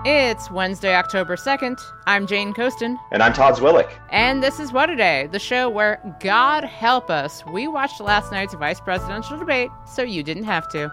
It's Wednesday, October 2nd. I'm Jane Coaston. And I'm Todd Zwillich. And this is What A Day, the show where, God help us, we watched last night's vice presidential debate so you didn't have to.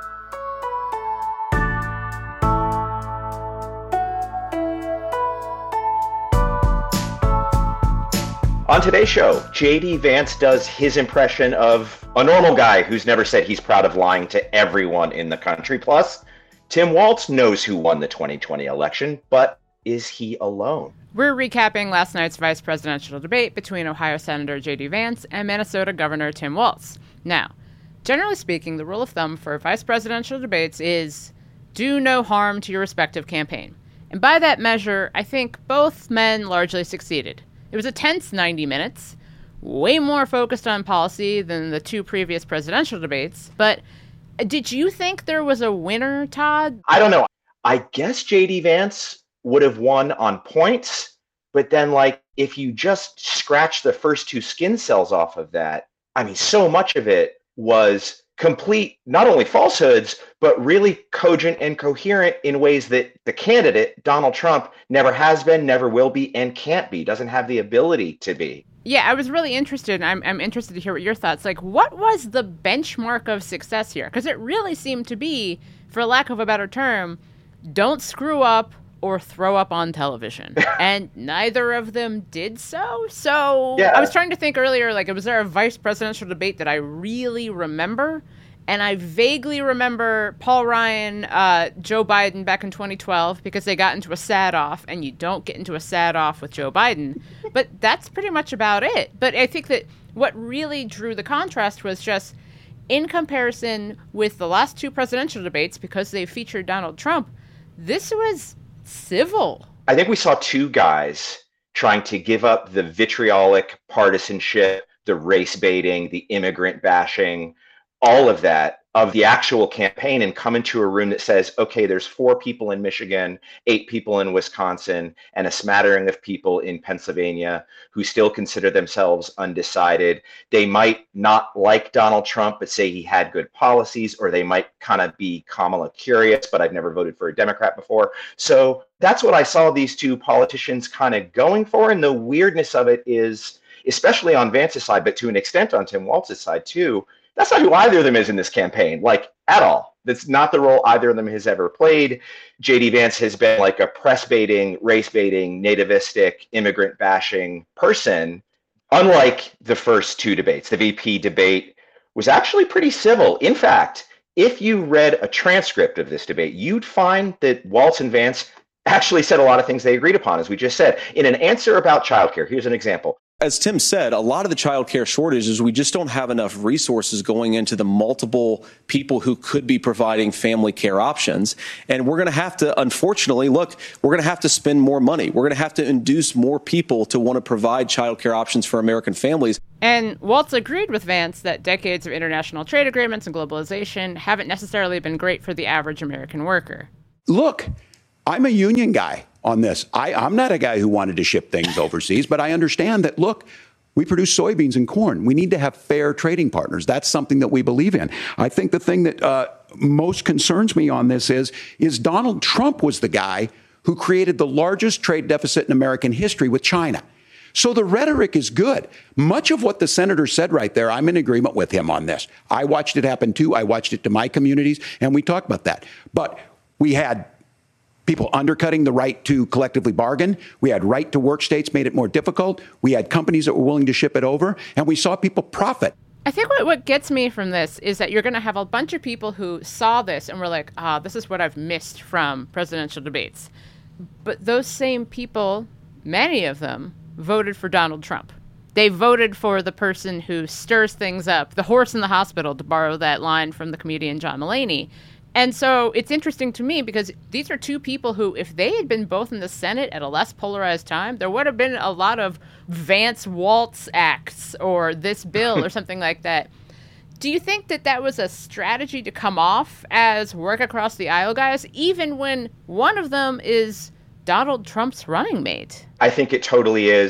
On today's show, J.D. Vance does his impression of a normal guy who's never said he's proud of lying to everyone in the country. Plus, Tim Walz knows who won the 2020 election, but is he alone? We're recapping last night's vice presidential debate between Ohio Senator J.D. Vance and Minnesota Governor Tim Walz. Now, generally speaking, the rule of thumb for vice presidential debates is do no harm to your respective campaign. And by that measure, I think both men largely succeeded. It was a tense 90 minutes, way more focused on policy than the two previous presidential debates. But did you think there was a winner, Todd? I don't know. I guess J.D. Vance would have won on points, but then, if you just scratch the first two skin cells off of that, so much of it was complete, not only falsehoods, but really cogent and coherent in ways that the candidate, Donald Trump, never has been, never will be, and can't be, doesn't have the ability to be. Yeah, I was really interested. I'm interested to hear what your thoughts. What was the benchmark of success here? Because it really seemed to be, for lack of a better term, don't screw up or throw up on television. And neither of them did so. So yeah. I was trying to think earlier, was there a vice presidential debate that I really remember? And I vaguely remember Paul Ryan, Joe Biden back in 2012 because they got into a sad-off, and you don't get into a sad-off with Joe Biden. But that's pretty much about it. But I think that what really drew the contrast was just in comparison with the last two presidential debates, because they featured Donald Trump, this was civil. I think we saw two guys trying to give up the vitriolic partisanship, the race baiting, the immigrant bashing, all of that of the actual campaign, and come into a room that says, okay, there's 4 people in Michigan, 8 people in Wisconsin, and a smattering of people in Pennsylvania who still consider themselves undecided. They might not like Donald Trump, but say he had good policies, or they might kind of be Kamala curious, but I've never voted for a Democrat before. So that's what I saw these two politicians kind of going for. And the weirdness of it is, especially on Vance's side, but to an extent on Tim Walz's side too, that's not who either of them is in this campaign, at all. That's not the role either of them has ever played. J.D. Vance has been a press baiting, race baiting, nativistic, immigrant bashing person. Unlike the first two debates, the VP debate was actually pretty civil. In fact, if you read a transcript of this debate, you'd find that Walz and Vance actually said a lot of things they agreed upon, as we just said. In an answer about childcare, here's an example. As Tim said, a lot of the child care shortage is we just don't have enough resources going into the multiple people who could be providing family care options. And we're going to have to, unfortunately, we're going to have to spend more money. We're going to have to induce more people to want to provide child care options for American families. And Walz agreed with Vance that decades of international trade agreements and globalization haven't necessarily been great for the average American worker. Look, I'm a union guy on this. I'm not a guy who wanted to ship things overseas, but I understand that, look, we produce soybeans and corn. We need to have fair trading partners. That's something that we believe in. I think the thing that most concerns me on this is Donald Trump was the guy who created the largest trade deficit in American history with China. So the rhetoric is good. Much of what the senator said right there, I'm in agreement with him on this. I watched it happen too. I watched it to my communities, and we talked about that. But we had people undercutting the right to collectively bargain. We had right to work states made it more difficult. We had companies that were willing to ship it over, and we saw people profit. I think what gets me from this is that you're going to have a bunch of people who saw this and were like, this is what I've missed from presidential debates. But those same people, many of them, voted for Donald Trump. They voted for the person who stirs things up, the horse in the hospital, to borrow that line from the comedian John Mulaney. And so it's interesting to me because these are two people who, if they had been both in the Senate at a less polarized time, there would have been a lot of Vance Walz acts or this bill or something like that. Do you think that that was a strategy to come off as work across the aisle guys, even when one of them is Donald Trump's running mate? I think it totally is.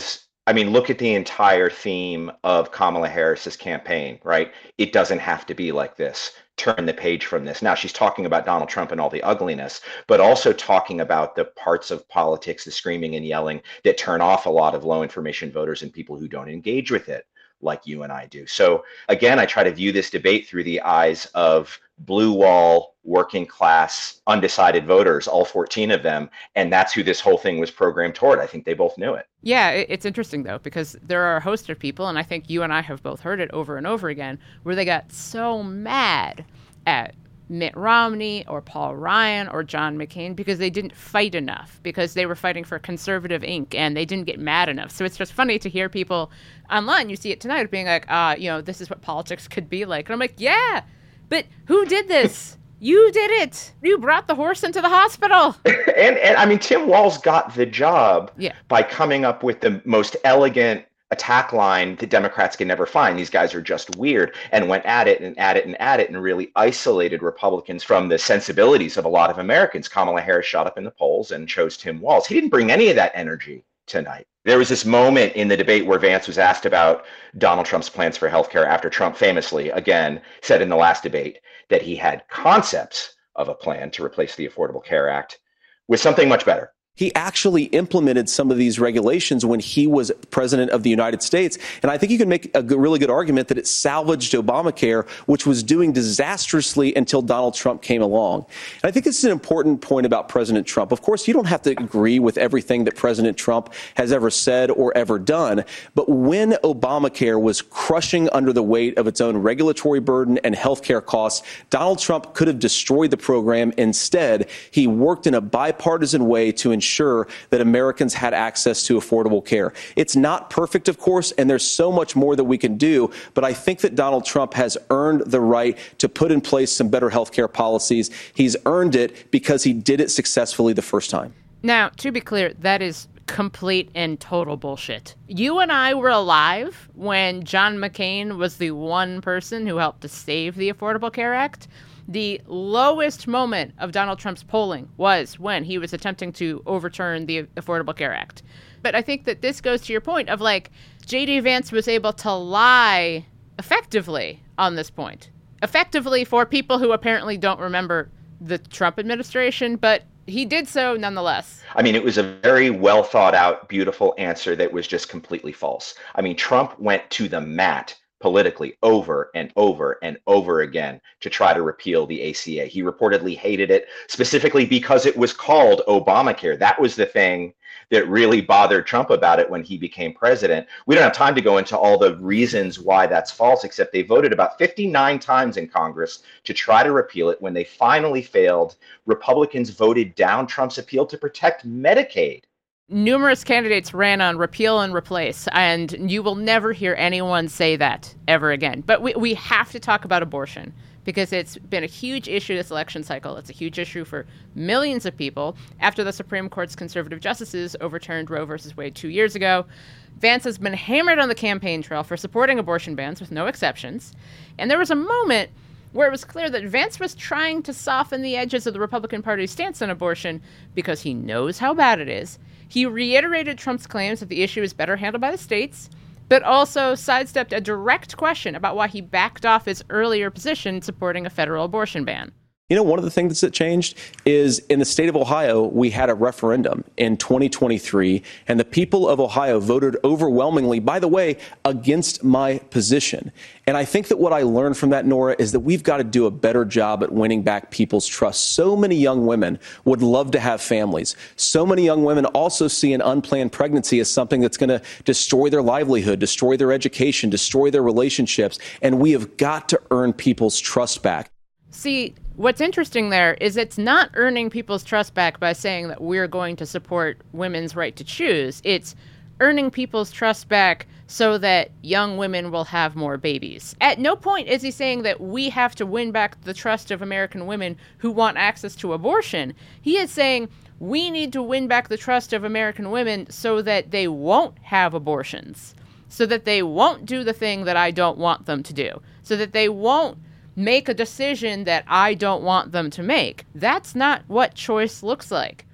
I mean, look at the entire theme of Kamala Harris's campaign, right? It doesn't have to be like this. Turn the page from this. Now, she's talking about Donald Trump and all the ugliness, but also talking about the parts of politics, the screaming and yelling that turn off a lot of low information voters and people who don't engage with it like you and I do. So again, I try to view this debate through the eyes of blue wall, working class, undecided voters, all 14 of them. And that's who this whole thing was programmed toward. I think they both knew it. Yeah, it's interesting, though, because there are a host of people, and I think you and I have both heard it over and over again, where they got so mad at Mitt Romney or Paul Ryan or John McCain because they didn't fight enough, because they were fighting for conservative Inc. and they didn't get mad enough. So it's just funny to hear people online, you see it tonight, being like, this is what politics could be like. And I'm like, yeah, but who did this? You did it. You brought the horse into the hospital. and I mean, Tim Walz got the job by coming up with the most elegant attack line the Democrats can never find. These guys are just weird, and went at it and at it and at it and really isolated Republicans from the sensibilities of a lot of Americans. Kamala Harris shot up in the polls and chose Tim Walz. He didn't bring any of that energy tonight. There was this moment in the debate where Vance was asked about Donald Trump's plans for healthcare after Trump famously, again, said in the last debate that he had concepts of a plan to replace the Affordable Care Act with something much better. He actually implemented some of these regulations when he was president of the United States. And I think you can make a really good argument that it salvaged Obamacare, which was doing disastrously until Donald Trump came along. And I think this is an important point about President Trump. Of course, you don't have to agree with everything that President Trump has ever said or ever done. But when Obamacare was crushing under the weight of its own regulatory burden and health care costs, Donald Trump could have destroyed the program. Instead, he worked in a bipartisan way to ensure that Americans had access to affordable care. It's not perfect, of course, and there's so much more that we can do, but I think that Donald Trump has earned the right to put in place some better health care policies. He's earned it because he did it successfully the first time. Now, to be clear, that is complete and total bullshit. You and I were alive when John McCain was the one person who helped to save the Affordable Care Act. The lowest moment of Donald Trump's polling was when he was attempting to overturn the Affordable Care Act. But I think that this goes to your point of, like, J.D. Vance was able to lie effectively on this point. Effectively for people who apparently don't remember the Trump administration, but he did so nonetheless. I mean, it was a very well thought out, beautiful answer that was just completely false. I mean, Trump went to the mat politically over and over and over again to try to repeal the ACA. He reportedly hated it specifically because it was called Obamacare. That was the thing that really bothered Trump about it when he became president. We don't have time to go into all the reasons why that's false, except they voted about 59 times in Congress to try to repeal it. When they finally failed, Republicans voted down Trump's appeal to protect Medicaid. Numerous candidates ran on repeal and replace, and you will never hear anyone say that ever again. But we have to talk about abortion because it's been a huge issue this election cycle. It's a huge issue for millions of people. After the Supreme Court's conservative justices overturned Roe versus Wade 2 years ago, Vance has been hammered on the campaign trail for supporting abortion bans with no exceptions. And there was a moment where it was clear that Vance was trying to soften the edges of the Republican Party's stance on abortion because he knows how bad it is. He reiterated Trump's claims that the issue is better handled by the states, but also sidestepped a direct question about why he backed off his earlier position supporting a federal abortion ban. You know, one of the things that changed is in the state of Ohio, we had a referendum in 2023, and the people of Ohio voted overwhelmingly, by the way, against my position. And I think that what I learned from that, Nora, is that we've got to do a better job at winning back people's trust. So many young women would love to have families. So many young women also see an unplanned pregnancy as something that's going to destroy their livelihood, destroy their education, destroy their relationships. And we have got to earn people's trust back. See, what's interesting there is it's not earning people's trust back by saying that we're going to support women's right to choose. It's earning people's trust back so that young women will have more babies. At no point is he saying that we have to win back the trust of American women who want access to abortion. He is saying we need to win back the trust of American women so that they won't have abortions, so that they won't do the thing that I don't want them to do, so that they won't make a decision that I don't want them to make. That's not what choice looks like.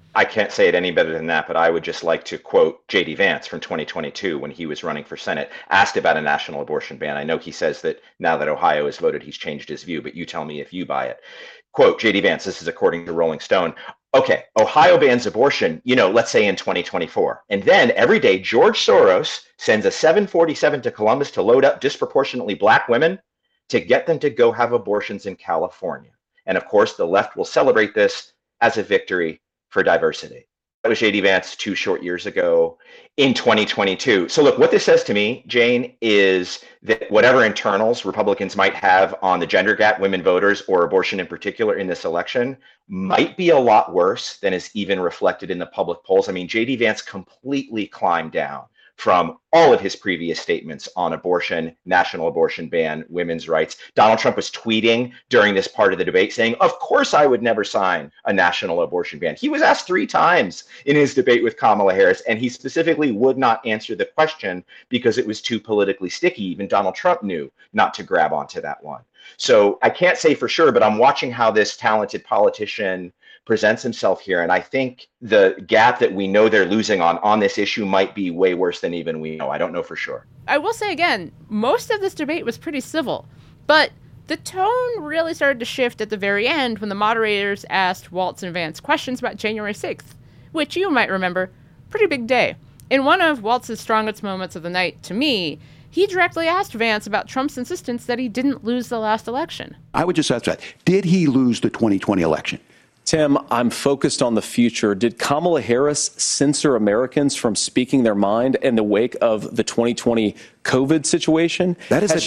I can't say it any better than that, but I would just like to quote J.D. Vance from 2022 when he was running for Senate, asked about a national abortion ban. I know he says that now that Ohio has voted, he's changed his view, but you tell me if you buy it. Quote, J.D. Vance, this is according to Rolling Stone. Okay, Ohio bans abortion, let's say in 2024. And then every day, George Soros sends a 747 to Columbus to load up disproportionately Black women to get them to go have abortions in California. And of course, the left will celebrate this as a victory for diversity. That was J.D. Vance 2 short years ago in 2022. So look, what this says to me, Jane, is that whatever internals Republicans might have on the gender gap, women voters, or abortion in particular in this election might be a lot worse than is even reflected in the public polls. I mean, J.D. Vance completely climbed down from all of his previous statements on abortion, national abortion ban, women's rights. Donald Trump was tweeting during this part of the debate saying, of course I would never sign a national abortion ban. He was asked 3 times in his debate with Kamala Harris, and he specifically would not answer the question because it was too politically sticky. Even Donald Trump knew not to grab onto that one. So I can't say for sure, but I'm watching how this talented politician presents himself here. And I think the gap that we know they're losing on this issue might be way worse than even we know. I don't know for sure. I will say again, most of this debate was pretty civil, but the tone really started to shift at the very end when the moderators asked Waltz and Vance questions about January 6th, which you might remember, pretty big day. In one of Waltz's strongest moments of the night, to me, he directly asked Vance about Trump's insistence that he didn't lose the last election. I would just ask that. Did he lose the 2020 election? Tim, I'm focused on the future. Did Kamala Harris censor Americans from speaking their mind in the wake of the 2020 COVID situation? That is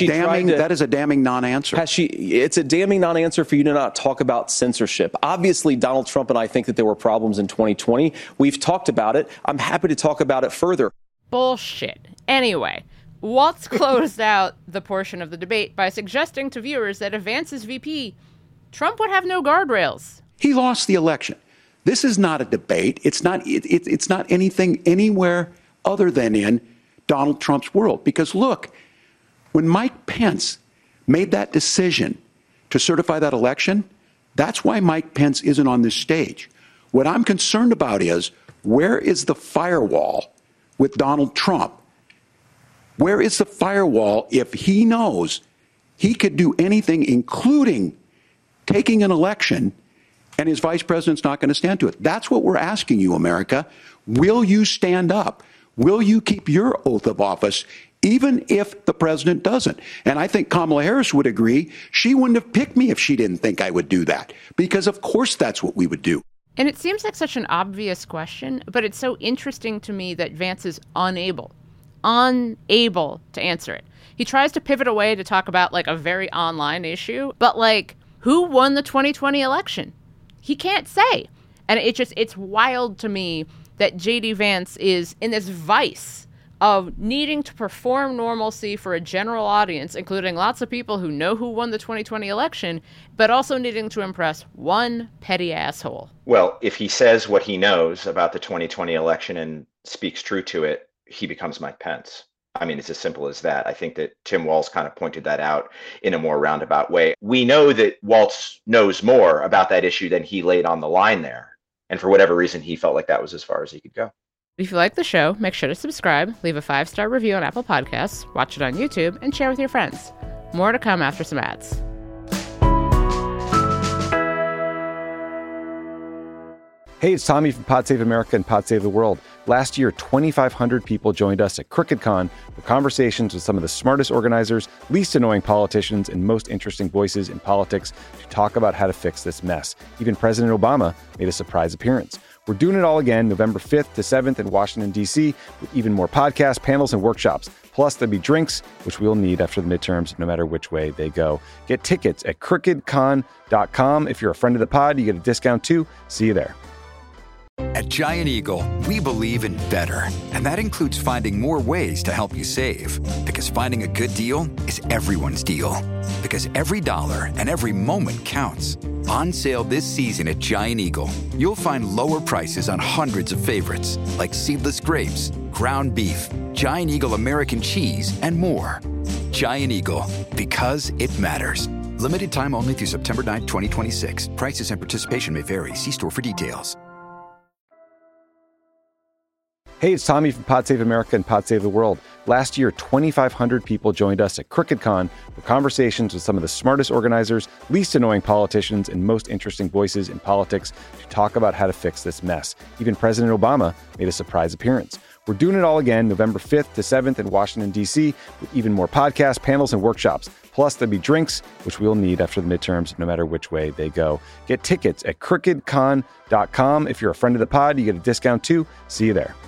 a damning non-answer. It's a damning non-answer for you to not talk about censorship. Obviously, Donald Trump and I think that there were problems in 2020. We've talked about it. I'm happy to talk about it further. Bullshit. Anyway, Waltz closed out the portion of the debate by suggesting to viewers that if Vance is VP, Trump would have no guardrails. He lost the election. This is not a debate. It's not anything anywhere other than in Donald Trump's world. Because look, when Mike Pence made that decision to certify that election, that's why Mike Pence isn't on this stage. What I'm concerned about is, where is the firewall with Donald Trump? Where is the firewall if he knows he could do anything, including taking an election, and his vice president's not going to stand to it? That's what we're asking you, America. Will you stand up? Will you keep your oath of office, even if the president doesn't? And I think Kamala Harris would agree. She wouldn't have picked me if she didn't think I would do that, because of course that's what we would do. And it seems like such an obvious question, but it's so interesting to me that Vance is unable to answer it. He tries to pivot away to talk about like a very online issue, but like, who won the 2020 election? He can't say. And it's wild to me that J.D. Vance is in this vice of needing to perform normalcy for a general audience, including lots of people who know who won the 2020 election, but also needing to impress one petty asshole. Well, if he says what he knows about the 2020 election and speaks true to it, he becomes Mike Pence. I mean, it's as simple as that. I think that Tim Walz kind of pointed that out in a more roundabout way. We know that Walz knows more about that issue than he laid on the line there. And for whatever reason, he felt like that was as far as he could go. If you like the show, make sure to subscribe, leave a 5-star review on Apple Podcasts, watch it on YouTube, and share with your friends. More to come after some ads. Hey, it's Tommy from Pod Save America and Pod Save the World. Last year, 2,500 people joined us at CrookedCon for conversations with some of the smartest organizers, least annoying politicians, and most interesting voices in politics to talk about how to fix this mess. Even President Obama made a surprise appearance. We're doing it all again, November 5th to 7th in Washington, D.C., with even more podcasts, panels, and workshops. Plus, there'll be drinks, which we'll need after the midterms, no matter which way they go. Get tickets at crookedcon.com. If you're a friend of the pod, you get a discount too. See you there. At Giant Eagle, we believe in better, and that includes finding more ways to help you save. Because finding a good deal is everyone's deal. Because every dollar and every moment counts. On sale this season at Giant Eagle, you'll find lower prices on hundreds of favorites, like seedless grapes, ground beef, Giant Eagle American cheese, and more. Giant Eagle, because it matters. Limited time only through September 9, 2026. Prices and participation may vary. See store for details. Hey, it's Tommy from Pod Save America and Pod Save the World. Last year, 2,500 people joined us at CrookedCon for conversations with some of the smartest organizers, least annoying politicians, and most interesting voices in politics to talk about how to fix this mess. Even President Obama made a surprise appearance. We're doing it all again November 5th to 7th in Washington, D.C., with even more podcasts, panels, and workshops. Plus, there'll be drinks, which we'll need after the midterms, no matter which way they go. Get tickets at crookedcon.com. If you're a friend of the pod, you get a discount too. See you there.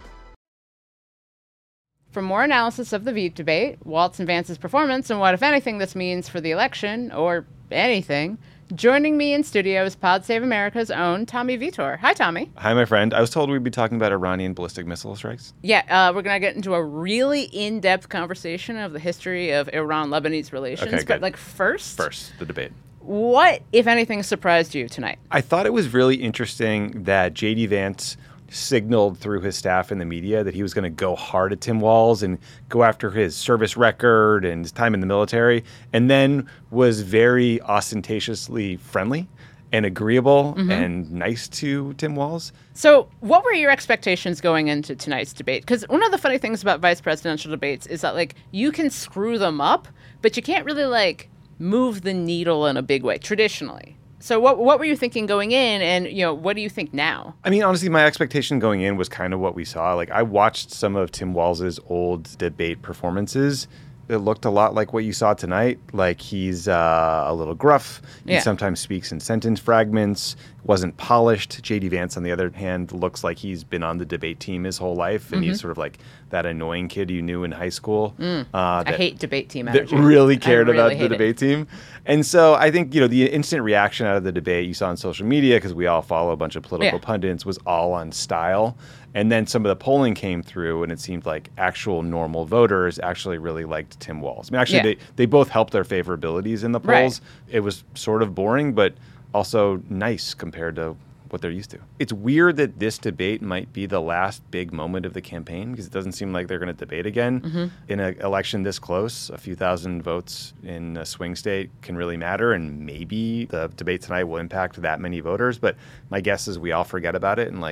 For more analysis of the Veep debate, Waltz and Vance's performance, and what, if anything, this means for the election, or anything, joining me in studio is Pod Save America's own Tommy Vitor. Hi, Tommy. Hi, my friend. I was told we'd be talking about Iranian ballistic missile strikes. Yeah, we're going to get into a really in-depth conversation of the history of Iran-Lebanese relations. Okay, but, first, the debate. What, if anything, surprised you tonight? I thought it was really interesting that J.D. Vance signaled through his staff in the media that he was going to go hard at Tim Walz and go after his service record and his time in the military, and then was very ostentatiously friendly and agreeable and nice to Tim Walz. So what were your expectations going into tonight's debate? Because one of the funny things about vice presidential debates is that, you can screw them up, but you can't really, move the needle in a big way, traditionally. So what were you thinking going in, and, what do you think now? I mean, honestly, my expectation going in was kind of what we saw. I watched some of Tim Walz's old debate performances. It looked a lot like what you saw tonight. He's a little gruff. He sometimes speaks in sentence fragments, wasn't polished. J.D. Vance, on the other hand, looks like he's been on the debate team his whole life, and he's sort of that annoying kid you knew in high school. I hate debate team energy. That really cared about the debate team. And so I think, the instant reaction out of the debate you saw on social media, because we all follow a bunch of political pundits, was all on style. And then some of the polling came through, and it seemed like actual normal voters actually really liked Tim Walz. I mean, actually, they both helped their favorabilities in the polls. Right. It was sort of boring, but also nice compared to what they're used to. It's weird that this debate might be the last big moment of the campaign, because it doesn't seem like they're going to debate again. In an election this close, a few thousand votes in a swing state can really matter, and maybe the debate tonight will impact that many voters. But my guess is we all forget about it in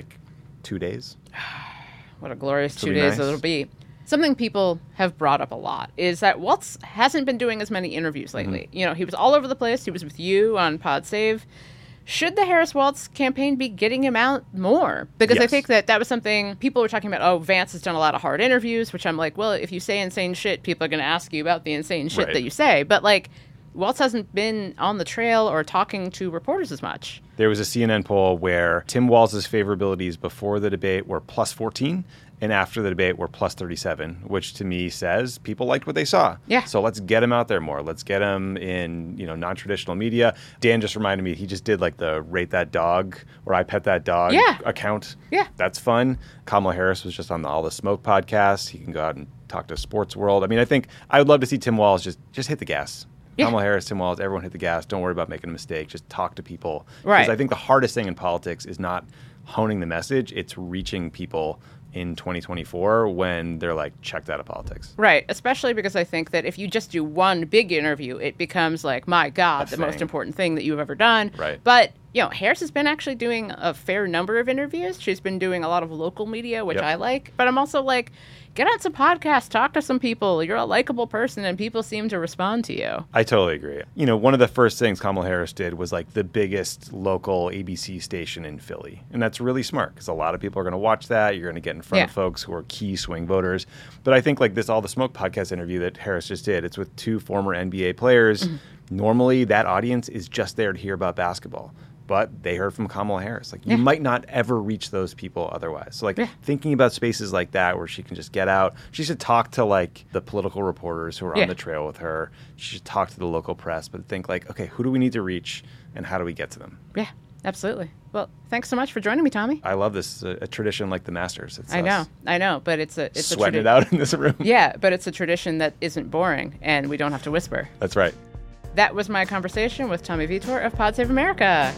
2 days. What a glorious 2 days it'll be. Something people have brought up a lot is that Waltz hasn't been doing as many interviews lately. He was all over the place. He was with you on Pod Save. Should the Harris-Waltz campaign be getting him out more? Because I think that was something people were talking about. Oh, Vance has done a lot of hard interviews, which I'm like, well, if you say insane shit, people are going to ask you about the insane shit that you say. But Waltz hasn't been on the trail or talking to reporters as much. There was a CNN poll where Tim Walz's favorabilities before the debate were plus 14, and after the debate were plus 37, which to me says people liked what they saw. Yeah. So let's get him out there more. Let's get him in, non-traditional media. Dan just reminded me, he just did the Rate That Dog or I Pet That Dog account. Yeah. That's fun. Kamala Harris was just on the All the Smoke podcast. He can go out and talk to Sports World. I mean, I think I would love to see Tim Walz just hit the gas. Yeah. Kamala Harris, Tim Walz, everyone hit the gas. Don't worry about making a mistake. Just talk to people. Right. Because I think the hardest thing in politics is not honing the message. It's reaching people in 2024 when they're checked out of politics. Right. Especially because I think that if you just do one big interview, it becomes my God, the most important thing that you've ever done. Right. But, Harris has been actually doing a fair number of interviews. She's been doing a lot of local media, which I like. But I'm also get on some podcasts, talk to some people. You're a likable person, and people seem to respond to you. I totally agree. One of the first things Kamala Harris did was the biggest local ABC station in Philly. And that's really smart, because a lot of people are going to watch that. You're going to get in front of folks who are key swing voters. But I think this All the Smoke podcast interview that Harris just did, it's with two former NBA players. Normally, that audience is just there to hear about basketball. But they heard from Kamala Harris. You might not ever reach those people otherwise. So, thinking about spaces like that where she can just get out. She should talk to, the political reporters who are on the trail with her. She should talk to the local press. But think, okay, who do we need to reach, and how do we get to them? Yeah, absolutely. Well, thanks so much for joining me, Tommy. I love this. A tradition like the Masters. I know. But it's sweating it out in this room. Yeah, but it's a tradition that isn't boring, and we don't have to whisper. That's right. That was my conversation with Tommy Vitor of Pod Save America.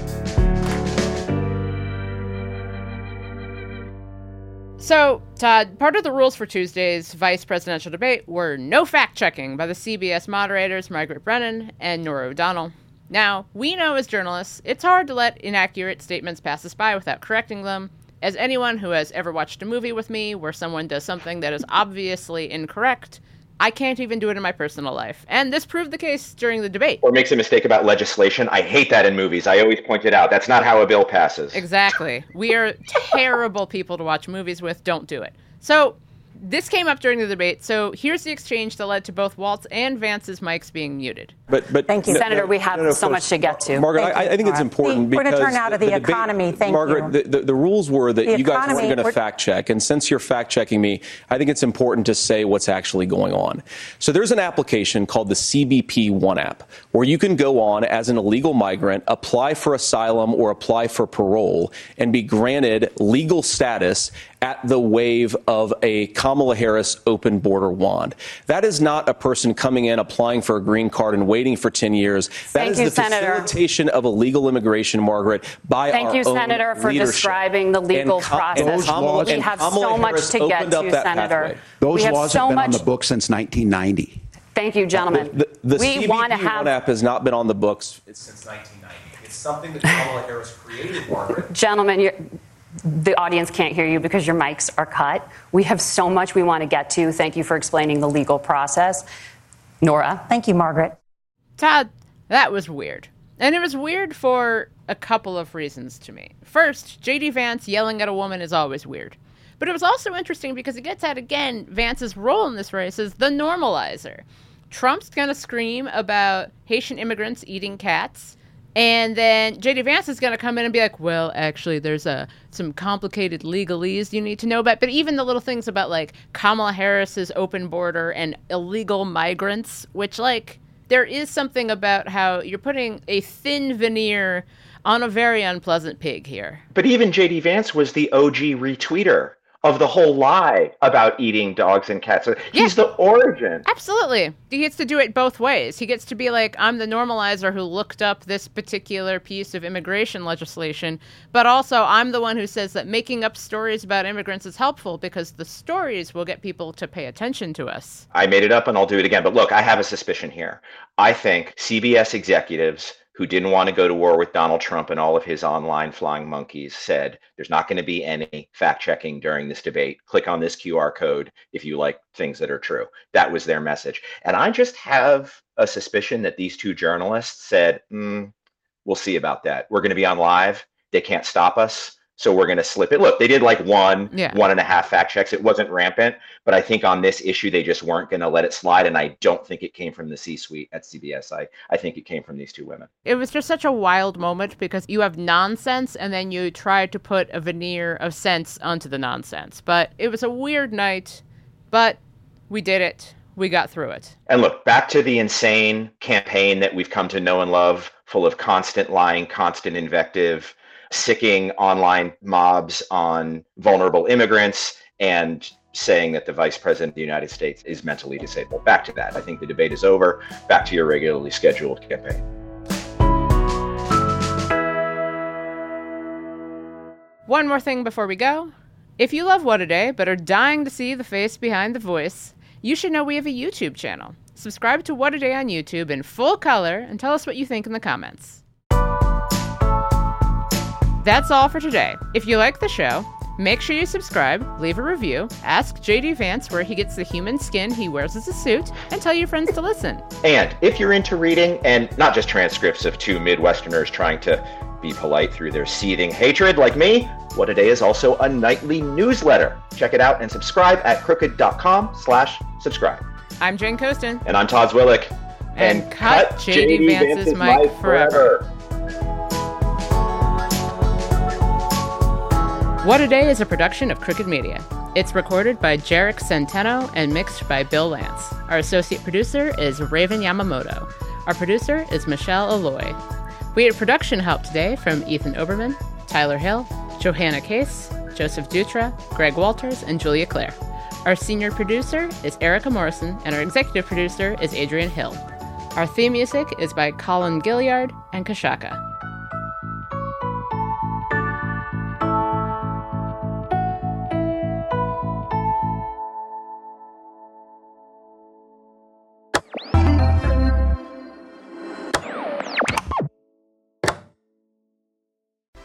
So, Todd, part of the rules for Tuesday's vice presidential debate were no fact-checking by the CBS moderators Margaret Brennan and Norah O'Donnell. Now, we know as journalists, it's hard to let inaccurate statements pass us by without correcting them, as anyone who has ever watched a movie with me where someone does something that is obviously incorrect, I can't even do it in my personal life. And this proved the case during the debate. Or makes a mistake about legislation. I hate that in movies. I always point it out. That's not how a bill passes. Exactly. We are terrible people to watch movies with. Don't do it. So this came up during the debate. So here's the exchange that led to both Walt's and Vance's mics being muted. But thank you, Senator. We have so much to get to. Margaret, I think it's important because we're going to turn now to the economy. Thank Margaret, you. The rules were that you guys weren't going to fact check. And since you're fact checking me, I think it's important to say what's actually going on. So there's an application called the CBP One app where you can go on as an illegal migrant, apply for asylum or apply for parole, and be granted legal status at the wave of a Kamala Harris open border wand. That is not a person coming in, applying for a green card and waiting for 10 years. That is the facilitation of illegal immigration, Margaret, by our own leadership. Thank you, Senator, for describing the legal process. We have so much to get to, Senator. Those laws have been on the books since 1990. Thank you, gentlemen. The CBP One app has not been on the books since 1990. It's something that Kamala Harris created, Margaret. Gentlemen, the audience can't hear you because your mics are cut. We have so much we want to get to. Thank you for explaining the legal process. Nora. Thank you, Margaret. Todd, that was weird. And it was weird for a couple of reasons to me. First, J.D. Vance yelling at a woman is always weird. But it was also interesting because it gets at, again, Vance's role in this race as the normalizer. Trump's going to scream about Haitian immigrants eating cats. And then J.D. Vance is going to come in and be like, well, actually, there's some complicated legalese you need to know about. But even the little things about, like, Kamala Harris's open border and illegal migrants, which, like, there is something about how you're putting a thin veneer on a very unpleasant pig here. But even J.D. Vance was the OG retweeter of the whole lie about eating dogs and cats. He's the origin. Absolutely. He gets to do it both ways. He gets to be like, I'm the normalizer who looked up this particular piece of immigration legislation, but also I'm the one who says that making up stories about immigrants is helpful because the stories will get people to pay attention to us. I made it up and I'll do it again. But look, I have a suspicion here. I think CBS executives who didn't want to go to war with Donald Trump and all of his online flying monkeys said, there's not going to be any fact checking during this debate. Click on this QR code if you like things that are true. That was their message. And I just have a suspicion that these two journalists said, we'll see about that. We're going to be on live. They can't stop us. So we're going to slip it. Look, they did like one and a half fact checks. It wasn't rampant, but I think on this issue, they just weren't going to let it slide. And I don't think it came from the C-suite at CBS. I think it came from these two women. It was just such a wild moment because you have nonsense and then you try to put a veneer of sense onto the nonsense. But it was a weird night, but we did it. We got through it. And look, back to the insane campaign that we've come to know and love, full of constant lying, constant invective, sicking online mobs on vulnerable immigrants, and saying that the vice president of the United States is mentally disabled. Back to that. I think the debate is over. Back to your regularly scheduled campaign. One more thing before we go. If you love What a Day but are dying to see the face behind the voice, you should know we have a YouTube channel. Subscribe to What a Day on YouTube in full color and tell us what you think in the comments. That's all for today. If you like the show, make sure you subscribe, leave a review, ask J.D. Vance where he gets the human skin he wears as a suit, and tell your friends to listen. And if you're into reading, and not just transcripts of two Midwesterners trying to be polite through their seething hatred like me, What a Day is also a nightly newsletter. Check it out and subscribe at crooked.com/subscribe. I'm Jen Kostin. And I'm Todd Zwillich. And cut J.D. Vance's mic forever. What a Day is a production of Crooked Media. It's recorded by Jarek Centeno and mixed by Bill Lance. Our associate producer is Raven Yamamoto. Our producer is Michelle Alloy. We had production help today from Ethan Oberman, Tyler Hill, Johanna Case, Joseph Dutra, Greg Walters, and Julia Clare. Our senior producer is Erica Morrison, and our executive producer is Adrian Hill. Our theme music is by Colin Gilliard and Kashaka.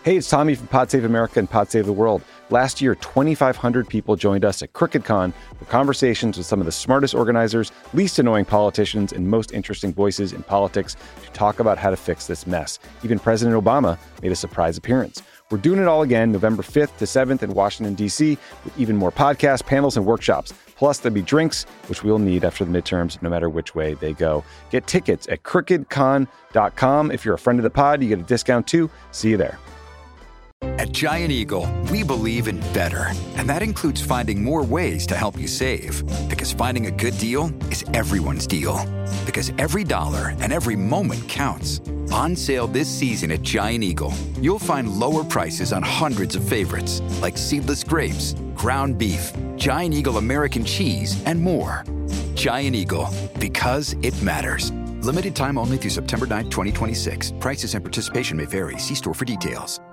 Hey, it's Tommy from Pod Save America and Pod Save the World. Last year, 2,500 people joined us at CrookedCon for conversations with some of the smartest organizers, least annoying politicians, and most interesting voices in politics to talk about how to fix this mess. Even President Obama made a surprise appearance. We're doing it all again November 5th to 7th in Washington, D.C., with even more podcasts, panels, and workshops. Plus, there'll be drinks, which we'll need after the midterms, no matter which way they go. Get tickets at crookedcon.com. If you're a friend of the pod, you get a discount too. See you there. At Giant Eagle, we believe in better. And that includes finding more ways to help you save. Because finding a good deal is everyone's deal. Because every dollar and every moment counts. On sale this season at Giant Eagle, you'll find lower prices on hundreds of favorites, like seedless grapes, ground beef, Giant Eagle American cheese, and more. Giant Eagle, because it matters. Limited time only through September 9th, 2026. Prices and participation may vary. See store for details.